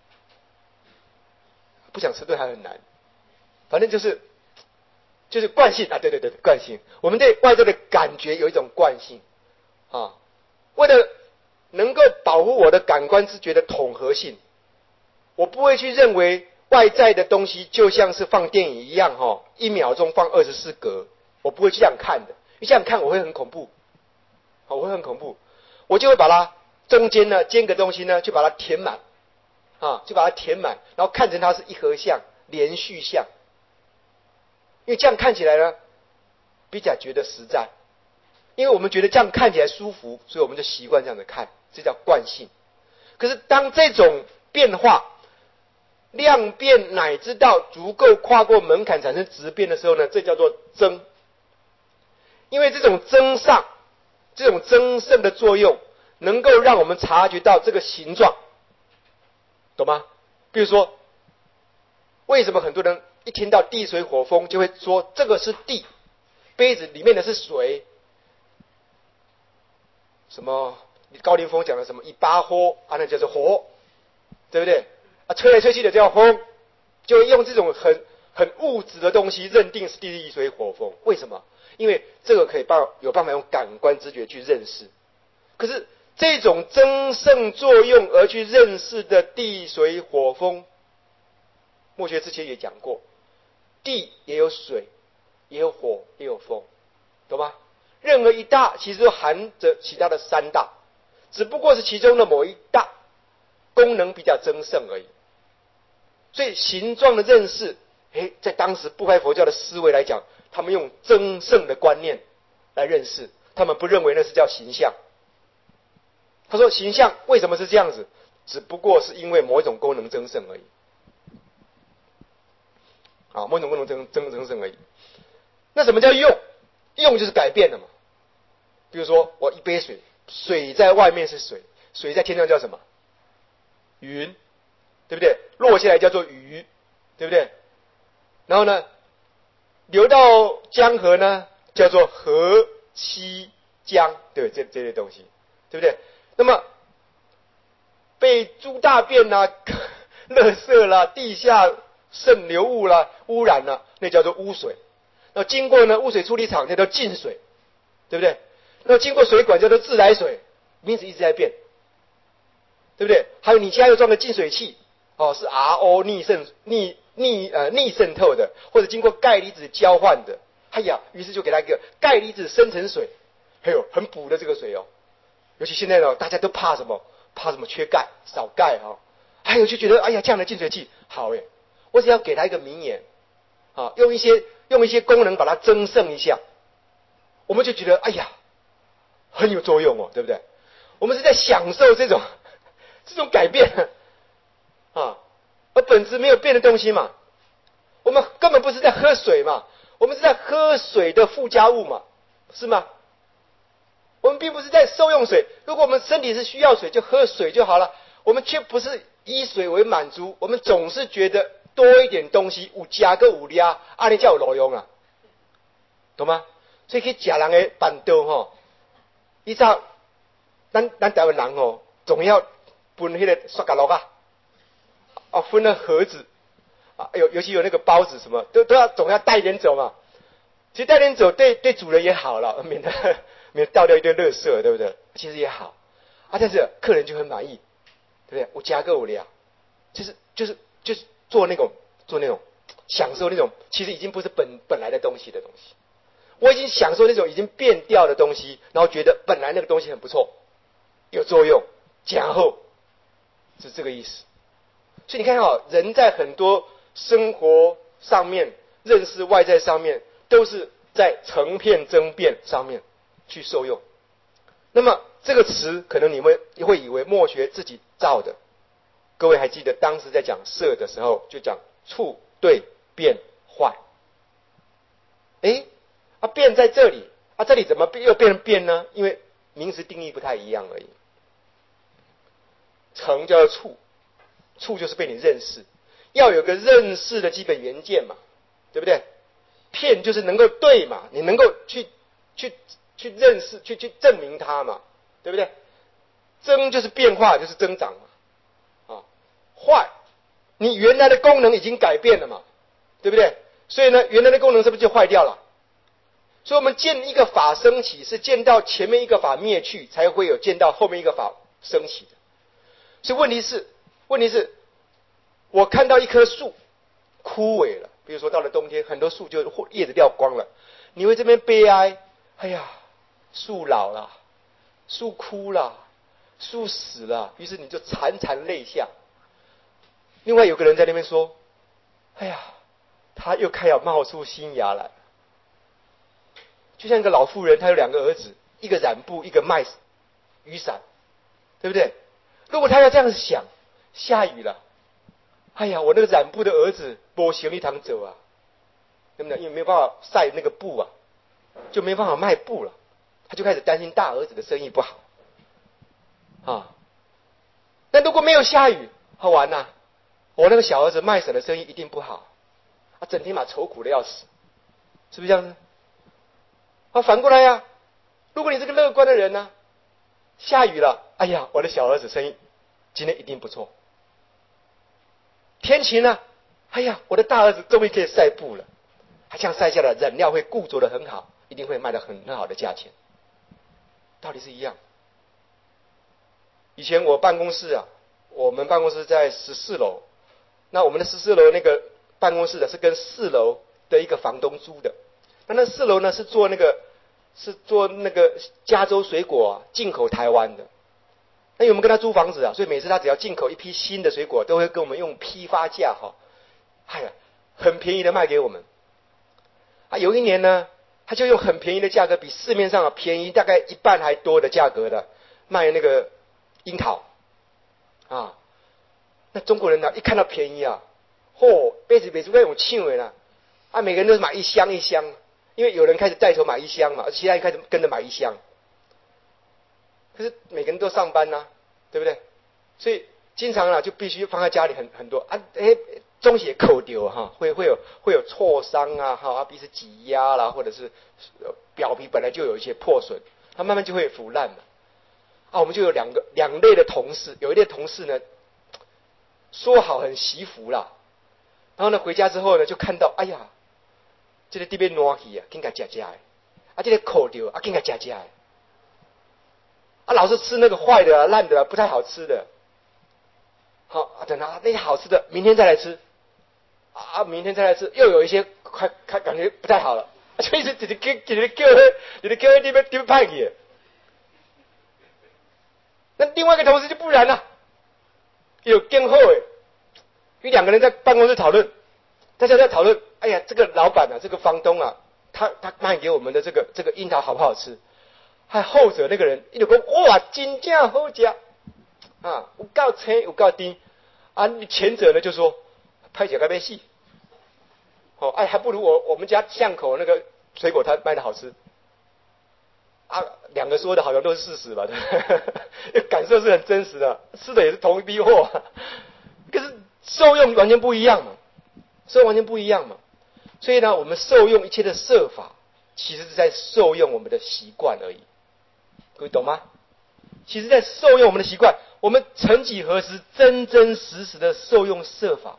不讲迟钝还很难，反正就是就是惯性啊，对对对，惯性。我们对外在的感觉有一种惯性啊，为了能够保护我的感官知觉的统合性，我不会去认为外在的东西就像是放电影一样哈，一秒钟放二十四格，我不会这样看的，因为这样看我会很恐怖。我会很恐怖，我就会把它中间呢间个东西呢，就把它填满，啊，就把它填满，然后看成它是一合相、连续相，因为这样看起来呢比较觉得实在，因为我们觉得这样看起来舒服，所以我们就习惯这样的看，这叫惯性。可是当这种变化量变乃至到足够跨过门槛产生质变的时候呢，这叫做增，因为这种增上。这种增盛的作用能够让我们察觉到这个形状，懂吗？比如说，为什么很多人一听到地水火风就会说这个是地，杯子里面的是水？什么高凌风讲的什么一把火啊，那叫做火，对不对？啊，吹来吹去的叫风，就会用这种很很物质的东西认定是地水火风。为什么？因为这个可以办有办法用感官知觉去认识，可是这种增盛作用而去认识的地水火风，墨学之前也讲过，地也有水， 也有火，也有风，懂吗？任何一大其实都含着其他的三大，只不过是其中的某一大功能比较增盛而已。所以形状的认识，诶，在当时部派佛教的思维来讲，他们用增盛的观念来认识，他们不认为那是叫形象。他说形象为什么是这样子？只不过是因为某一种功能增盛而已。啊，某一种功能增增增盛而已。那什么叫用？用就是改变了嘛。比如说我一杯水，水在外面是水，水在天上叫什么？云，对不对？落下来叫做雨，对不对？然后呢，流到江河呢，叫做河溪江，对，这这些东西，对不对？那么被猪大便啦、啊、垃圾啦、地下渗流物啦污染了，那叫做污水。那经过呢污水处理厂，那叫净水，对不对？那经过水管叫做自来水，名字一直在变，对不对？还有你家又装个净水器，哦，是 R O 逆渗逆逆呃逆渗透的，或者经过钙离子交换的，哎呀，于是就给它一个钙离子生成水，还有很补的这个水哦。尤其现在呢，大家都怕什么？怕什么？缺钙，少钙哈、哦。还有就觉得，哎呀，这样的净水器好耶，我只要给它一个名言，啊，用一些用一些功能把它增盛一下，我们就觉得，哎呀，很有作用哦，对不对？我们是在享受这种这种改变啊，而本质没有变的东西嘛。我们根本不是在喝水嘛，我们是在喝水的附加物嘛，是吗？我们并不是在受用水，如果我们身体是需要水，就喝水就好了。我们却不是以水为满足，我们总是觉得多一点东西有加个有量，啊，你才有路用啊，懂吗？所以去吃人的板豆吼，依照咱咱台湾人吼，总要分那个塑胶袋啊，啊，分了盒子啊，尤尤其有那个包子什么，都都要总要带点走嘛。其实带点走对对主人也好了，免得免得倒掉一堆垃圾，对不对？其实也好啊，但是客人就很满意，对不对？我加个五两，就是就是就是做那种做那种享受那种，其实已经不是本本来的东西的东西。我已经享受那种已经变掉的东西，然后觉得本来那个东西很不错，有作用，加厚，是这个意思。所以你看啊，人在很多生活上面、认识外在上面，都是在成片增变上面去受用。那么这个词可能你们会以为墨学自己造的，各位还记得当时在讲色的时候，就讲处对变坏。诶，啊变在这里，啊这里怎么又变成变呢？因为名词定义不太一样而已。成叫做处，处就是被你认识，要有个认识的基本元件嘛，对不对？骗就是能够对嘛，你能够去去去认识，去去证明它嘛，对不对？增就是变化，就是增长嘛。啊，坏，你原来的功能已经改变了嘛，对不对？所以呢，原来的功能是不是就坏掉了？所以我们见一个法升起，是见到前面一个法灭去，才会有见到后面一个法升起的。所以问题是，问题是，我看到一棵树枯萎了，比如说到了冬天，很多树就叶子掉光了，你会这边悲哀，哎呀，树老了，树枯了，树死了，于是你就潺潺泪下。另外有个人在那边说，哎呀，他又开始冒出新芽来，就像一个老妇人，她有两个儿子，一个染布，一个卖雨伞，对不对？如果他要这样想，下雨了，哎呀，我那个染布的儿子没行李堂走啊，对不对？因为没有办法晒那个布啊，就没办法卖布了，他就开始担心大儿子的生意不好啊。那如果没有下雨，好完了，我那个小儿子卖伞的生意一定不好，啊，整天嘛愁苦的要死，是不是这样呢？啊，反过来呀、啊，如果你是个乐观的人呢、啊，下雨了，哎呀，我的小儿子生意今天一定不错。天晴了，哎呀，我的大儿子终于可以晒布了，他这样晒下来，染料会固着的很好，一定会卖得很很好的价钱。道理是一样。以前我办公室啊，我们办公室在十四楼，那我们的十四楼那个办公室的是跟四楼的一个房东租的。 那那四楼呢是做那个是做那个加州水果啊，进口台湾的。那因为我们跟他租房子啊，所以每次他只要进口一批新的水果，都会跟我们用批发价哈，哎呀，很便宜的卖给我们。啊，有一年呢，他就用很便宜的价格，比市面上啊便宜大概一半还多的价格的卖那个樱桃啊。那中国人呢、啊，一看到便宜啊，嚯，杯子杯子那种抢的啦，啊，每个人都是买一箱一箱，因为有人开始带头买一箱嘛，而其他人开始跟着买一箱。可是每个人都上班呐、啊，对不对？所以经常啊就必须放在家里很很多啊，哎，东西也扣丢哈，会会有会有挫伤啊，哈，啊，彼此挤压啦，或者是表皮本来就有一些破损，它慢慢就会腐烂嘛。啊，我们就有两个两类的同事，有一类同事呢，说好很惜福啦，然后呢回家之后呢就看到，哎呀，这个地边烂去啊，紧甲食食的，啊，这个扣掉啊，紧甲食食的。啊，老是吃那个坏的、啊、烂的、啊、不太好吃的。好啊，等他那些好吃的，明天再来吃。啊，明天再来吃，又有一些快快感觉不太好了，所以是直接叫直接叫直接叫那边那边派去。那另外一个同事就不然了，有更好诶，因为两个人在办公室讨论，大家在讨论，哎呀，这个老板啊，这个房东啊，他他卖给我们的这个这个樱桃好不好吃？还后者那个人一直说哇，真正好吃啊，有够青有够甜啊。前者呢就说拍起来该死，哦，哎，还不如我我们家巷口那个水果摊卖的好吃啊。两个说的好像都是事实吧，感受是很真实的，吃的也是同一批货，可是受用完全不一样嘛，受用完全不一样嘛。所以呢，我们受用一切的设法，其实是在受用我们的习惯而已。各位懂吗？其实在受用我们的习惯，我们曾几何时真真实实的受用设法，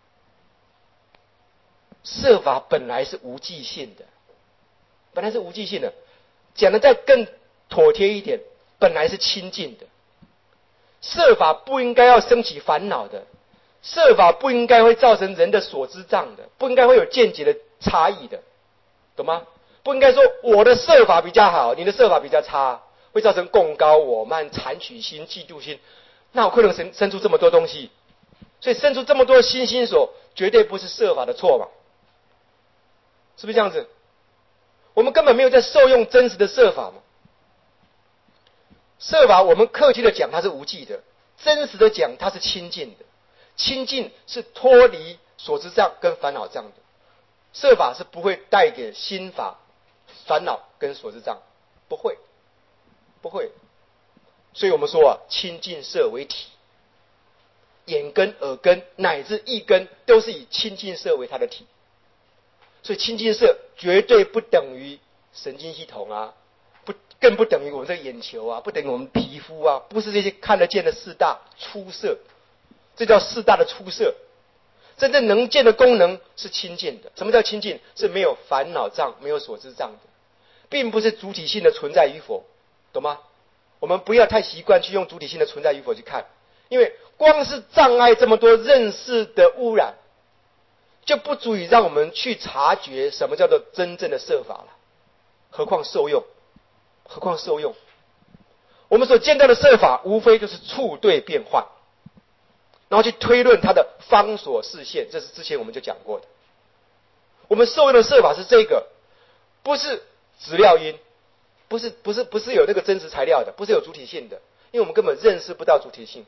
设法本来是无记性的，本来是无记性的，讲的再更妥帖一点，本来是清净的。设法不应该要升起烦恼的，设法不应该会造成人的所知障的，不应该会有见解的差异的，懂吗？不应该说我的设法比较好，你的设法比较差，会造成共高我慢、残取心、嫉妒心，那有可能生生出这么多东西。所以生出这么多心心所，绝对不是设法的错嘛，是不是这样子？我们根本没有在受用真实的设法嘛。设法我们客气的讲它是无记的，真实的讲它是清净的。清净是脱离所知障跟烦恼障的，设法是不会带给心法烦恼跟所知障，不会，不会。所以我们说啊，清净色为体，眼根、耳根乃至意根都是以清净色为它的体。所以清净色绝对不等于神经系统啊，不更不等于我们这个眼球啊，不等于我们皮肤啊，不是这些看得见的四大出色，这叫四大的出色。真正能见的功能是清净的。什么叫清净？是没有烦恼障、没有所知障的，并不是主体性的存在与否，懂吗？我们不要太习惯去用主体性的存在与否去看，因为光是障碍这么多认识的污染，就不足以让我们去察觉什么叫做真正的设法了。何况受用，何况受用。我们所见到的设法，无非就是处对变换，然后去推论它的方所示现，这是之前我们就讲过的。我们受用的设法是这个，不是质料因，不是不是不是有那个真实材料的，不是有主体性的，因为我们根本认识不到主体性，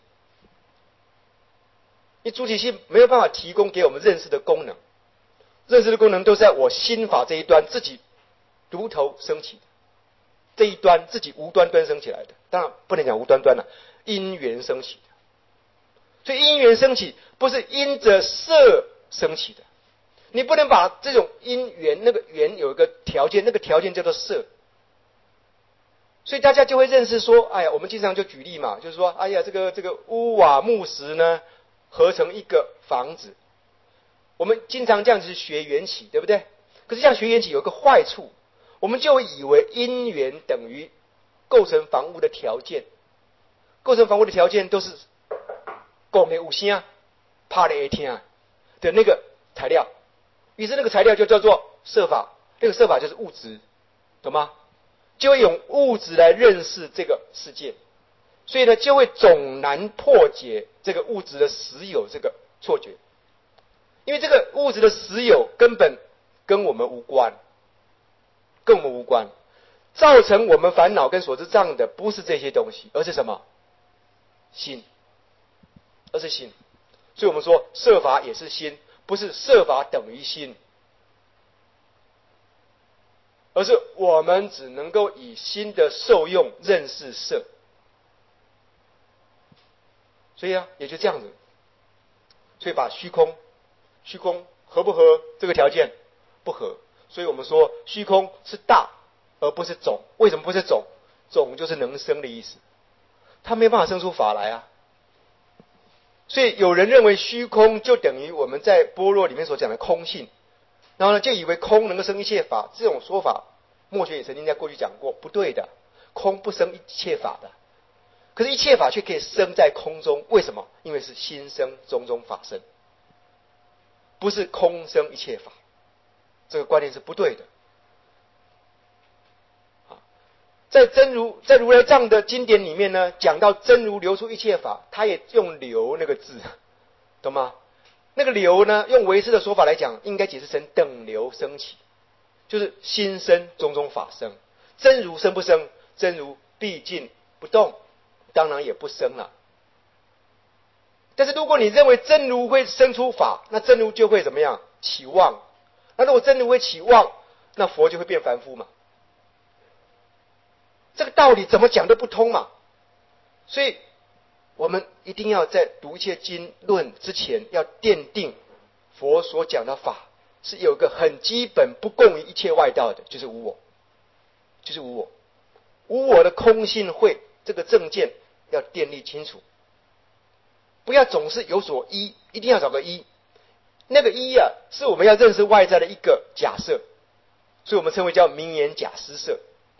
因为主体性没有办法提供给我们认识的功能，认识的功能都是在我心法这一端自己如头升起的，这一端自己无端端升起来的，当然不能讲无端端了，因缘升起的。所以因缘升起不是因着色升起的，你不能把这种因缘，那个缘有一个条件，那个条件叫做色。所以大家就会认识说，哎呀，我们经常就举例嘛，就是说，哎呀，这个这个屋瓦木石呢合成一个房子，我们经常这样子学缘起，对不对？可是这样学缘起有一个坏处，我们就以为因缘等于构成房屋的条件，构成房屋的条件都是讲的有声，拍的会听的那个材料，于是那个材料就叫做设法， 那个设法就是物质，懂吗？就会用物质来认识这个世界，所以呢，就会总难破解这个物质的实有这个错觉，因为这个物质的实有根本跟我们无关，跟我们无关，造成我们烦恼跟所知障的不是这些东西，而是什么？心，而是心。所以我们说设法也是心，不是设法等于心，而是我们只能够以心的受用认识色。所以啊，也就这样子。所以把虚空，虚空合不合这个条件？不合。所以我们说虚空是大，而不是种。为什么不是种？种就是能生的意思，它没有办法生出法来啊。所以有人认为虚空就等于我们在般若里面所讲的空性，然后呢，就以为空能够生一切法。这种说法，墨学也曾经在过去讲过，不对的，空不生一切法的。可是，一切法却可以生在空中，为什么？因为是心生种种法生，不是空生一切法。这个观念是不对的。在真如在如来藏的经典里面呢，讲到真如流出一切法，他也用流那个字，懂吗？那个流呢，用唯识的说法来讲，应该解释成等流升起，就是心生种种法生。真如生不生？真如毕竟不动，当然也不生了。但是如果你认为真如会生出法，那真如就会怎么样？起妄。那如果真如会起妄，那佛就会变凡夫嘛。这个道理怎么讲都不通嘛。所以我们一定要在读一切经论之前，要奠定佛所讲的法是有一个很基本不共于一切外道的，就是无我，就是无我。无我的空性慧这个正见要奠立清楚，不要总是有所依，一定要找个依。那个依啊，是我们要认识外在的一个假设，所以我们称为叫名言假施设。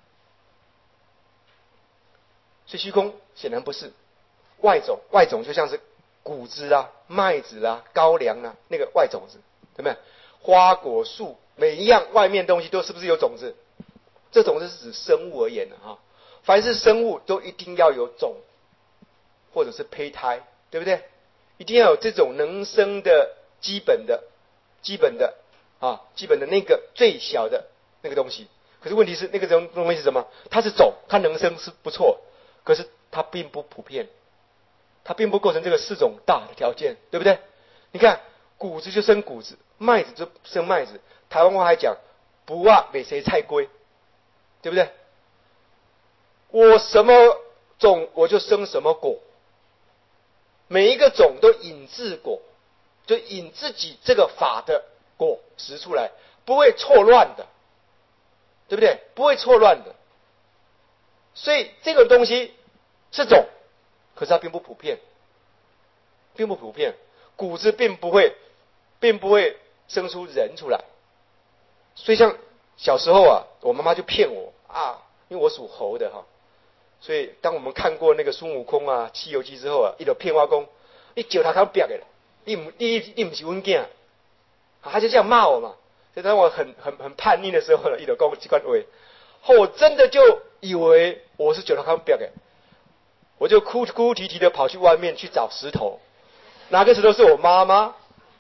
所以虚空显然不是外种，外种就像是谷子啊、麦子啊、高粱啊，那个外种子，对不对？花果树每一样外面东西都是不是有种子？这种子是指生物而言的哈，凡是生物都一定要有种，或者是胚胎，对不对？一定要有这种能生的基本的、基本的啊、基本的那个最小的那个东西。可是问题是，那个东东西是什么？它是种，它能生是不错。可是它并不普遍，它并不构成这个四种大的条件，对不对？你看，谷子就生谷子，麦子就生麦子。台湾话还讲“不啊美谁菜龟”，对不对？我什么种我就生什么果，每一个种都引自果，就引自己这个法的果实出来，不会错乱的，对不对？不会错乱的。所以这个东西是种，可是它并不普遍，并不普遍。谷子并不会，并不会生出人出来。所以像小时候啊，我妈妈就骗我啊，因为我属猴的哈，所以当我们看过那个孙悟空啊、西游记之后啊，一直骗我讲，你叫他看别的，你唔你你唔是阮囝，他就这样骂我嘛。所以当我很很很叛逆的时候呢，一直讲这款话，后我真的就以为我是九头康表的，我就哭哭啼啼的跑去外面去找石头，哪个石头是我妈妈？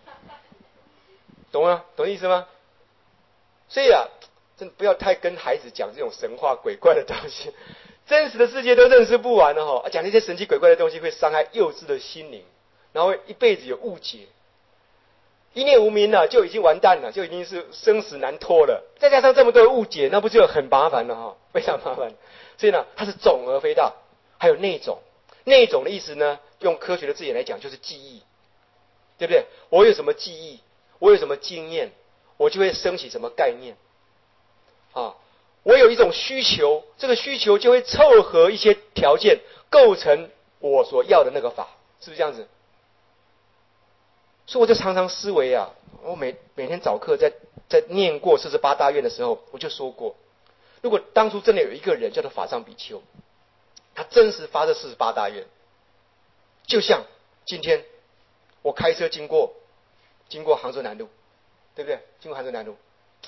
懂吗？懂意思吗？所以啊，真的不要太跟孩子讲这种神话鬼怪的东西，真实的世界都认识不完了哈，讲这些神奇鬼怪的东西会伤害幼稚的心灵，然后一辈子有误解。一念无明了，就已经完蛋了，就已经是生死难脱了。再加上这么多的误解，那不就很麻烦了哈？非常麻烦。所以呢，它是种而非道。还有内种，内种的意思呢，用科学的字眼来讲，就是记忆，对不对？我有什么记忆，我有什么经验，我就会升起什么概念啊。我有一种需求，这个需求就会凑合一些条件，构成我所要的那个法，是不是这样子？所以我就常常思维啊，我每每天早课在在念过四十八大愿的时候，我就说过，如果当初真的有一个人叫做法藏比丘，他真实发这四十八大愿，就像今天我开车经过经过杭州南路，对不对？经过杭州南路，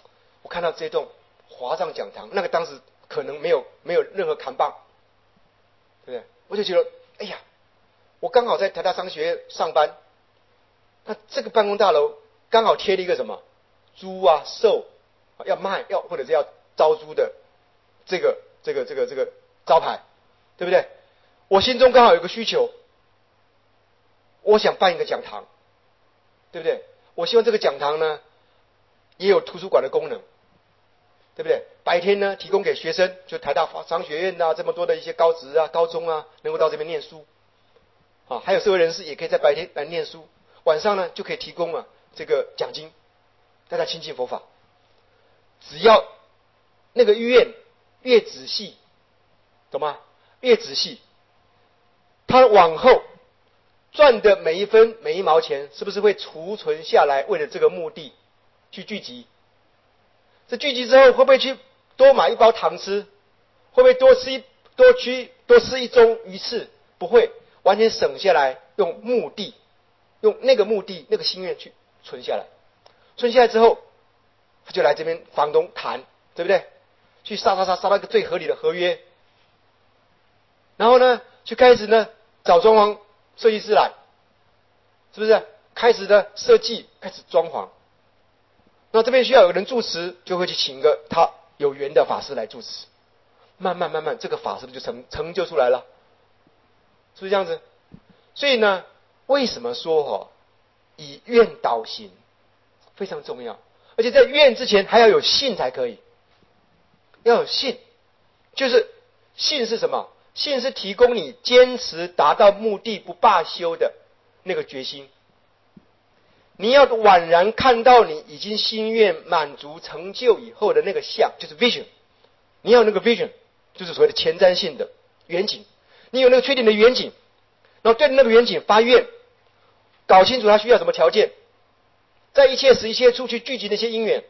我看到这栋华藏讲堂，那个当时可能没有没有任何扛棒，对不对？我就觉得，哎呀，我刚好在台大商学院上班，那这个办公大楼刚好贴了一个什么租啊售要卖要或者是要招租的这个这个这个这个招牌，对不对？我心中刚好有个需求，我想办一个讲堂，对不对？我希望这个讲堂呢也有图书馆的功能，对不对？白天呢提供给学生，就台大商学院啊这么多的一些高职啊高中啊能够到这边念书啊，还有社会人士也可以在白天来念书，晚上呢就可以提供啊这个奖金，大家亲近佛法。只要那个院越仔细，懂吗？越仔细，他往后赚的每一分每一毛钱，是不是会储存下来，为了这个目的去聚集？这聚集之后，会不会去多买一包糖吃？会不会多吃一多去多吃一盅鱼翅？不会，完全省下来，用目的，用那个目的那个心愿去存下来。存下来之后，他就来这边房东谈，对不对？去杀杀杀杀到一个最合理的合约，然后呢，就开始呢找装潢设计师来，是不是？开始的设计，开始装潢。那这边需要有人住持，就会去请一个他有缘的法师来住持。慢慢慢慢，这个法是不是就成成就出来了？是不是这样子？所以呢，为什么说哈、哦，以愿导行非常重要？而且在愿之前还要有信才可以，要有信，就是信是什么？信是提供你坚持达到目的不罢休的那个决心。你要宛然看到你已经心愿满足成就以后的那个相，就是 vision。你要有那个 vision， 就是所谓的前瞻性的远景。你有那个确定的远景，然后对着那个远景发愿，搞清楚它需要什么条件，在一切时一切处去聚集那些因缘，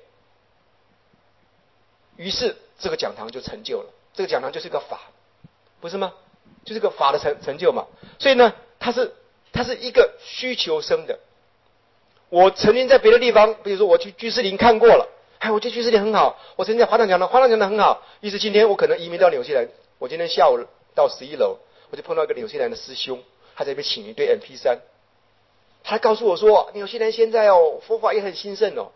于是这个讲堂就成就了。这个讲堂就是个法，不是吗？就是个法的成成就嘛。所以呢，它是它是一个需求生的。我曾经在别的地方，比如说我去居士林看过了，哎，我觉得居士林很好。我曾经在华藏讲堂，华藏讲堂很好。于是今天我可能移民到纽西兰，我今天下午到十一楼，我就碰到一个纽西兰的师兄，他在那边请一堆 M P 三，他告诉我说，纽西兰现在哦，佛法也很兴盛哦。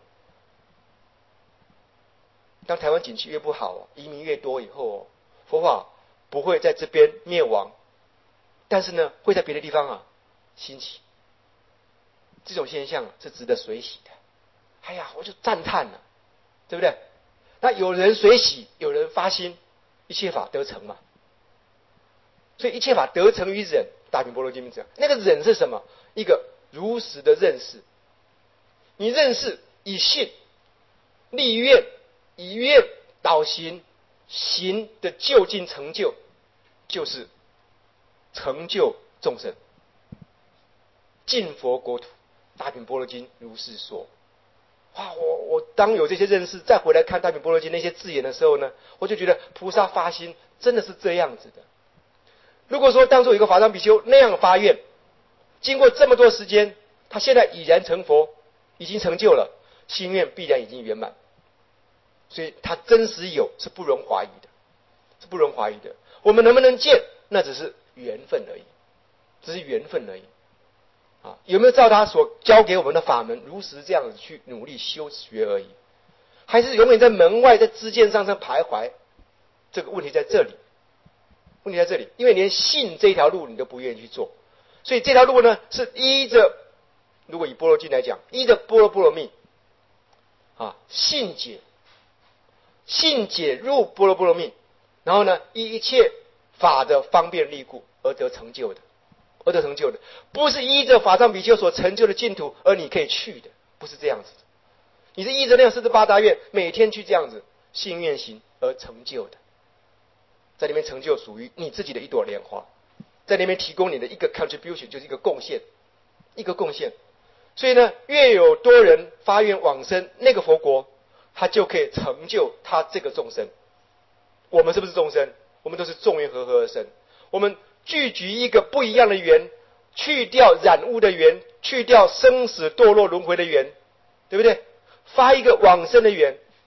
当台湾景气越不好，移民越多以后哦，佛法不会在这边灭亡，但是呢，会在别的地方啊兴起。这种现象是值得随喜的。哎呀，我就赞叹了，对不对？那有人随喜，有人发心，一切法得成嘛。所以一切法得成于忍，大品般若经里讲，那个忍是什么？一个如实的认识。你认识以信立愿，以愿导行，行的究竟成就，就是成就众生，进佛国土。大品般若经如是说。哇，我我当有这些认识，再回来看大品般若经那些字眼的时候呢，我就觉得菩萨发心真的是这样子的。如果说当初有一个法藏比丘那样发愿，经过这么多时间，他现在已然成佛，已经成就了，心愿必然已经圆满。所以他真实有是不容怀疑的，是不容怀疑的。我们能不能见，那只是缘分而已，只是缘分而已。啊，有没有照他所教给我们的法门如实这样子去努力修学而已，还是永远在门外在支箭上上徘徊？这个问题在这里，问题在这里，因为连信这条路你都不愿意去做，所以这条路呢是依着，如果以般若经来讲，依着般若波罗蜜啊，信解，信解入般若波罗蜜，然后呢依一切法的方便利故而得成就的。而得成就的，不是依着法藏比丘所成就的净土而你可以去的，不是这样子的。你是依着那样四十八大愿，每天去这样子信愿行而成就的，在里面成就属于你自己的一朵莲花，在里面提供你的一个 contribution， 就是一个贡献，一个贡献。所以呢，越有多人发愿往生那个佛国，他就可以成就他这个众生。我们是不是众生？我们都是众缘和合而生，我们聚集一个不一样的缘，去掉染污的缘，去掉生死堕落轮回的缘，对不对？发一个往生的缘，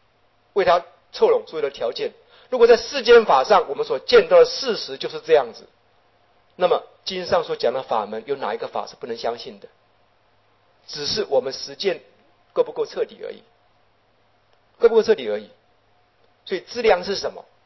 为他凑拢所有的条件。如果在世间法上我们所见到的事实就是这样子，那么经上所讲的法门有哪一个法是不能相信的？只是我们实践够不够彻底而已，够不够彻底而已。所以资粮是什么？